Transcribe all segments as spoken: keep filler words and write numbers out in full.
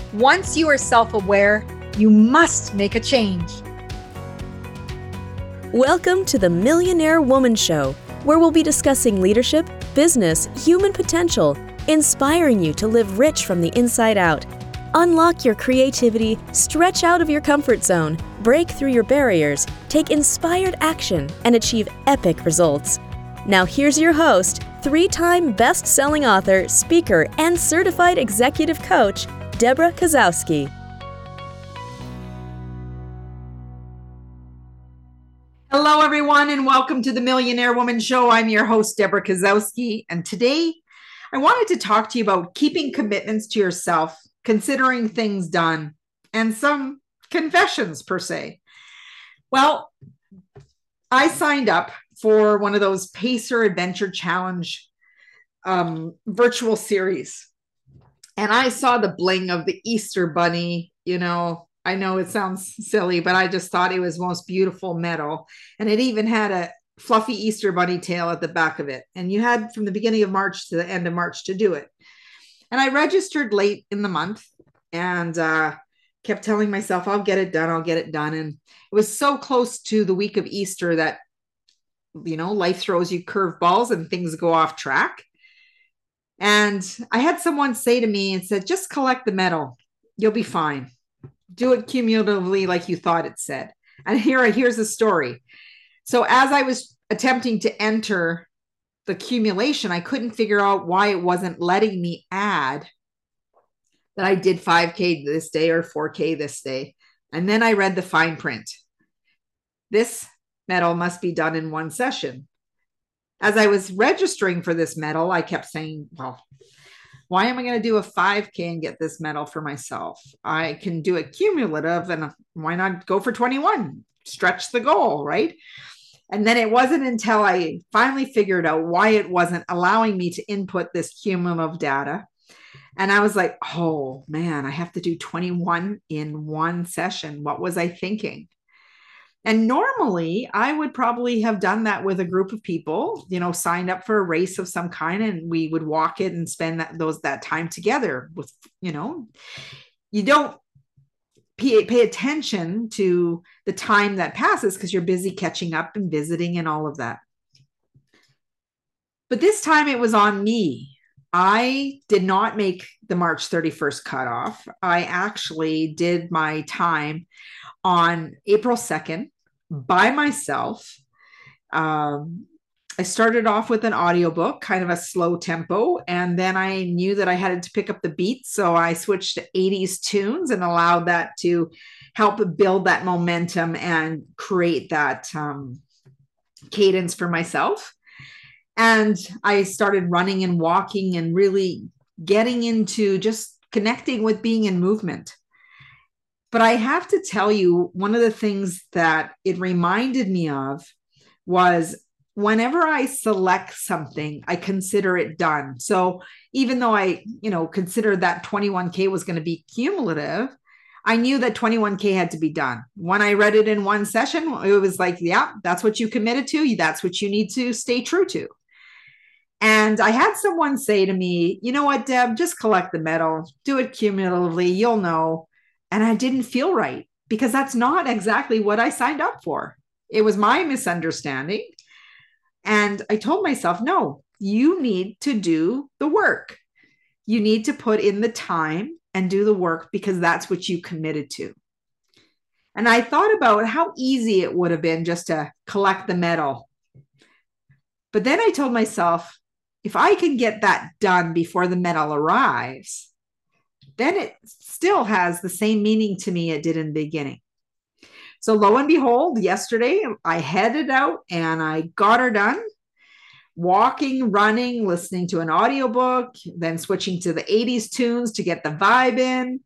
Once you are self-aware, you must make a change. Welcome to the Millionaire Woman Show, where we'll be discussing leadership, business, human potential, inspiring you to live rich from the inside out. Unlock your creativity, stretch out of your comfort zone, break through your barriers, take inspired action, and achieve epic results. Now here's your host, three-time best-selling author, speaker, and certified executive coach, Deborah Kozowski. Hello, everyone, and welcome to the Millionaire Woman Show. I'm your host, Deborah Kozowski, and today I wanted to talk to you about keeping commitments to yourself, considering things done, and some confessions, per se. Well, I signed up for one of those Pacer Adventure Challenge um, virtual series, and I saw the bling of the Easter Bunny. You know, I know it sounds silly, but I just thought it was the most beautiful medal. And it even had a fluffy Easter bunny tail at the back of it. And you had from the beginning of March to the end of March to do it. And I registered late in the month and uh, kept telling myself, I'll get it done. I'll get it done. And it was so close to the week of Easter that, you know, life throws you curveballs and things go off track. And I had someone say to me and said, just collect the medal. You'll be fine. Do it cumulatively like you thought it said. And here, here's the story. So as I was attempting to enter the accumulation, I couldn't figure out why it wasn't letting me add that I did five K this day or four K this day. And then I read the fine print. This medal must be done in one session. As I was registering for this medal, I kept saying, well, why am I going to do a five K and get this medal for myself? I can do it cumulative, and why not go for twenty-one? Stretch the goal, right? And then it wasn't until I finally figured out why it wasn't allowing me to input this cumulative data. And I was like, oh man, I have to do twenty-one in one session. What was I thinking? And normally I would probably have done that with a group of people, you know, signed up for a race of some kind, and we would walk it and spend that, those, that time together with, you know, you don't pay, pay attention to the time that passes because you're busy catching up and visiting and all of that. But this time it was on me. I did not make the March thirty-first cutoff. I actually did my time on April second by myself. Um, I started off with an audiobook, kind of a slow tempo, and then I knew that I had to pick up the beats. So I switched to eighties tunes and allowed that to help build that momentum and create that um, cadence for myself. And I started running and walking and really getting into just connecting with being in movement. But I have to tell you, one of the things that it reminded me of was whenever I select something, I consider it done. So even though I, you know, considered that twenty-one K was going to be cumulative, I knew that twenty-one K had to be done. When I read it in one session, it was like, yeah, that's what you committed to. That's what you need to stay true to. And I had someone say to me, you know what, Deb, just collect the medal, do it cumulatively, you'll know. And I didn't feel right because that's not exactly what I signed up for. It was my misunderstanding. And I told myself, no, you need to do the work. You need to put in the time and do the work because that's what you committed to. And I thought about how easy it would have been just to collect the medal. But then I told myself, if I can get that done before the medal arrives, then it still has the same meaning to me it did in the beginning. So lo and behold, yesterday I headed out and I got her done, walking, running, listening to an audiobook, then switching to the eighties tunes to get the vibe in.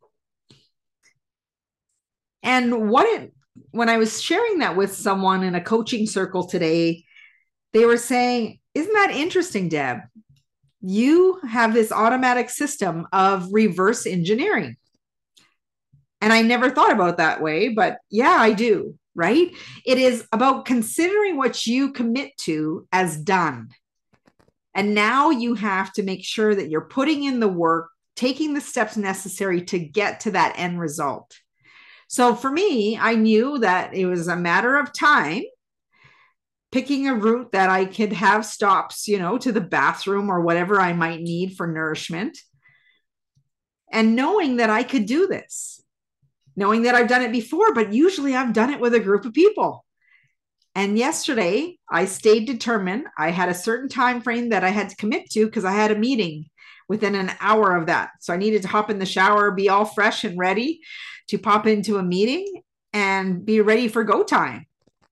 And what it, when I was sharing that with someone in a coaching circle today, they were saying, isn't that interesting, Deb? You have this automatic system of reverse engineering. And I never thought about it that way, but yeah, I do, right? It is about considering what you commit to as done. And now you have to make sure that you're putting in the work taking the steps necessary to get to that end result. So for me, I knew that it was a matter of time, picking a route that I could have stops, you know, to the bathroom or whatever I might need for nourishment. And knowing that I could do this, knowing that I've done it before, but usually I've done it with a group of people. And yesterday I stayed determined. I had a certain time frame that I had to commit to because I had a meeting within an hour of that. So I needed to hop in the shower, be all fresh and ready to pop into a meeting and be ready for go time.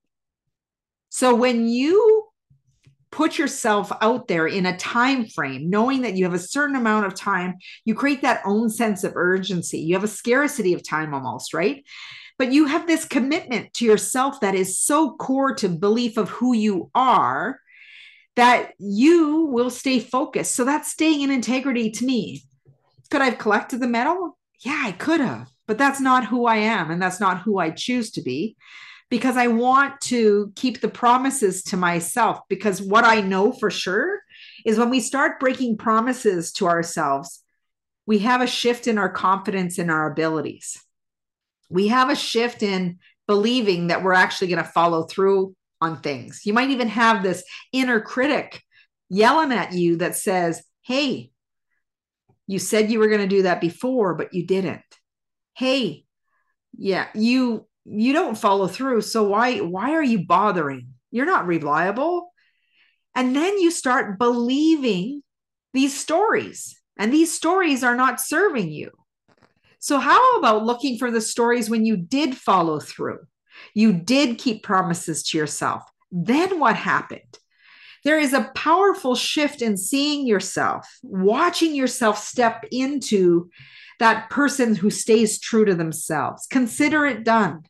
So when you put yourself out there in a time frame, knowing that you have a certain amount of time, you create that own sense of urgency. You have a scarcity of time almost, right? But you have this commitment to yourself that is so core to belief of who you are that you will stay focused. So that's staying in integrity to me. Could I have collected the medal? Yeah, I could have, but that's not who I am. And that's not who I choose to be, because I want to keep the promises to myself. Because what I know for sure is when we start breaking promises to ourselves, we have a shift in our confidence in our abilities. We have a shift in believing that we're actually going to follow through on things. You might even have this inner critic yelling at you that says, hey, you said you were going to do that before, but you didn't. Hey, yeah, you you don't follow through. So why why are you bothering? You're not reliable. And then you start believing these stories, and these stories are not serving you. So how about looking for the stories when you did follow through? You did keep promises to yourself. Then what happened? There is a powerful shift in seeing yourself, watching yourself step into that person who stays true to themselves. Consider it done.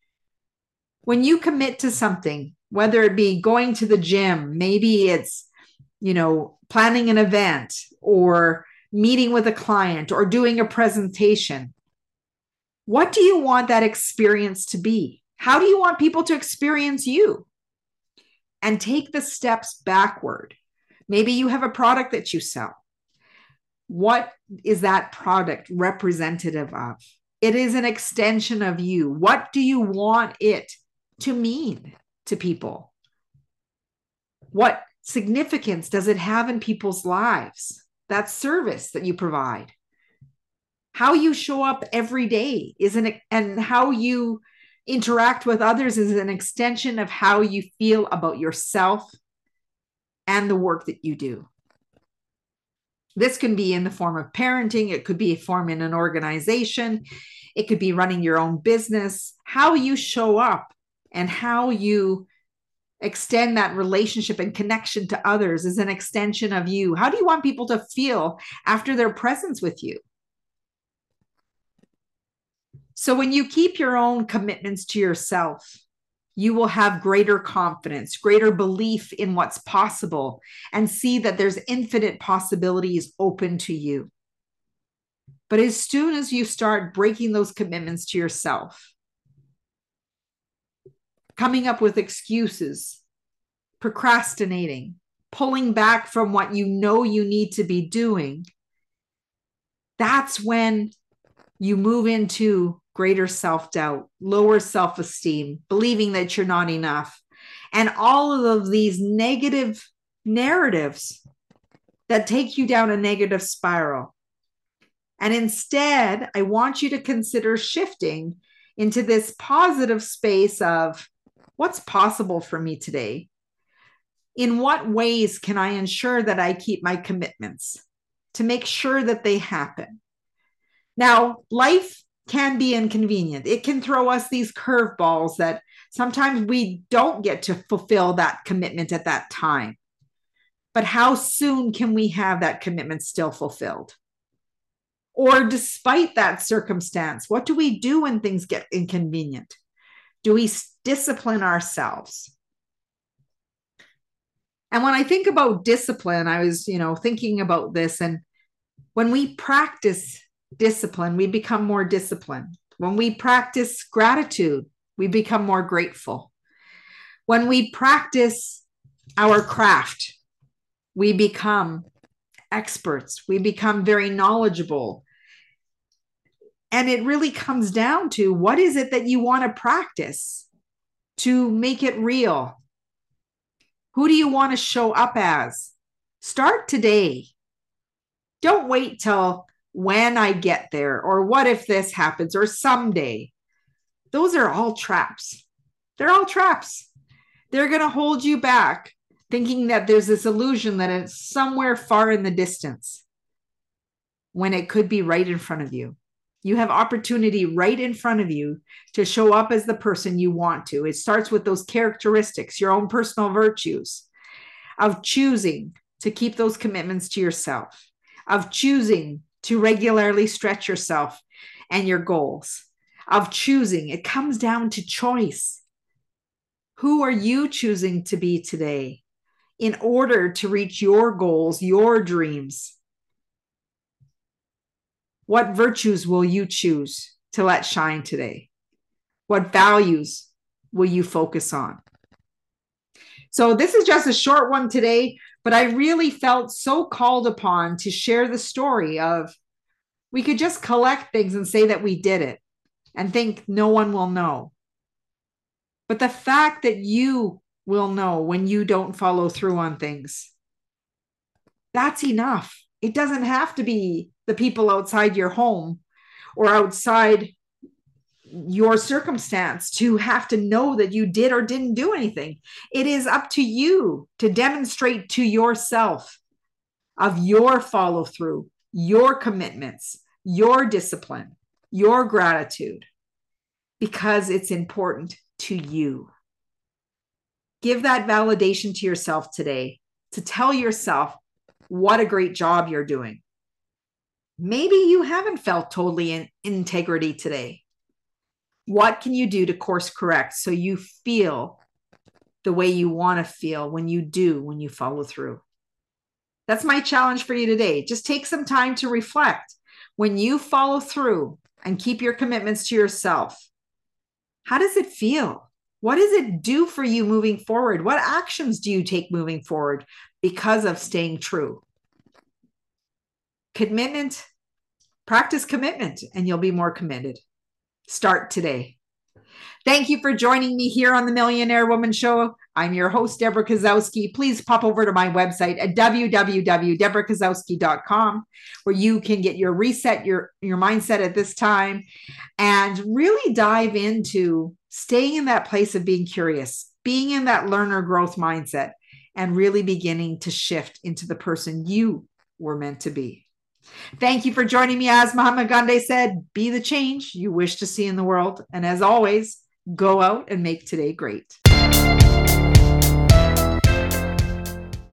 When you commit to something, whether it be going to the gym, maybe it's, you know, planning an event or meeting with a client or doing a presentation, what do you want that experience to be? How do you want people to experience you? And take the steps backward. Maybe you have a product that you sell. What is that product representative of? It is an extension of you. What do you want it to mean to people? What significance does it have in people's lives? That service that you provide. How you show up every day is an, and how you interact with others is an extension of how you feel about yourself and the work that you do. This can be in the form of parenting. It could be a form in an organization. It could be running your own business. How you show up and how you extend that relationship and connection to others is an extension of you. How do you want people to feel after their presence with you? So when you keep your own commitments to yourself, you will have greater confidence, greater belief in what's possible, and see that there's infinite possibilities open to you. But as soon as you start breaking those commitments to yourself, coming up with excuses, procrastinating, pulling back from what you know you need to be doing, that's when you move into greater self-doubt, lower self-esteem, believing that you're not enough, and all of these negative narratives that take you down a negative spiral. And instead, I want you to consider shifting into this positive space of what's possible for me today. In what ways can I ensure that I keep my commitments to make sure that they happen? Now, life can be inconvenient. It can throw us these curveballs that sometimes we don't get to fulfill that commitment at that time. But how soon can we have that commitment still fulfilled? Or despite that circumstance, what do we do when things get inconvenient? Do we discipline ourselves? And when I think about discipline, I was, you know, thinking about this, and when we practice discipline, we become more disciplined. When we practice gratitude, we become more grateful. When we practice our craft, we become experts. We become very knowledgeable. And it really comes down to, what is it that you want to practice to make it real? Who do you want to show up as? Start today. Don't wait till when I get there, or what if this happens, or someday. Those are all traps. They're all traps. They're going to hold you back, thinking that there's this illusion that it's somewhere far in the distance, when it could be right in front of you. You have opportunity right in front of you to show up as the person you want to. It starts with those characteristics, your own personal virtues, of choosing to keep those commitments to yourself, of choosing to regularly stretch yourself and your goals, of choosing. It comes down to choice. Who are you choosing to be today in order to reach your goals, your dreams? What virtues will you choose to let shine today? What values will you focus on? So this is just a short one today, but I really felt so called upon to share the story of, we could just collect things and say that we did it and think no one will know. But the fact that you will know when you don't follow through on things, that's enough. It doesn't have to be the people outside your home or outside your circumstance to have to know that you did or didn't do anything. It is up to you to demonstrate to yourself of your follow through, your commitments, your discipline, your gratitude, because it's important to you. Give that validation to yourself today, to tell yourself what a great job you're doing. Maybe you haven't felt totally in integrity today. What can you do to course correct so you feel the way you want to feel when you do, when you follow through? That's my challenge for you today. Just take some time to reflect. When you follow through and keep your commitments to yourself, how does it feel? What does it do for you moving forward? What actions do you take moving forward because of staying true? Commitment, practice commitment, and you'll be more committed. Start today. Thank you for joining me here on the Millionaire Woman Show. I'm your host, Deborah Kozowski. Please pop over to my website at w w w dot deborah kozowski dot com, where you can get your reset, your, your mindset at this time, and really dive into staying in that place of being curious, being in that learner growth mindset, and really beginning to shift into the person you were meant to be. Thank you for joining me. As Mahatma Gandhi said, be the change you wish to see in the world. And as always, go out and make today great.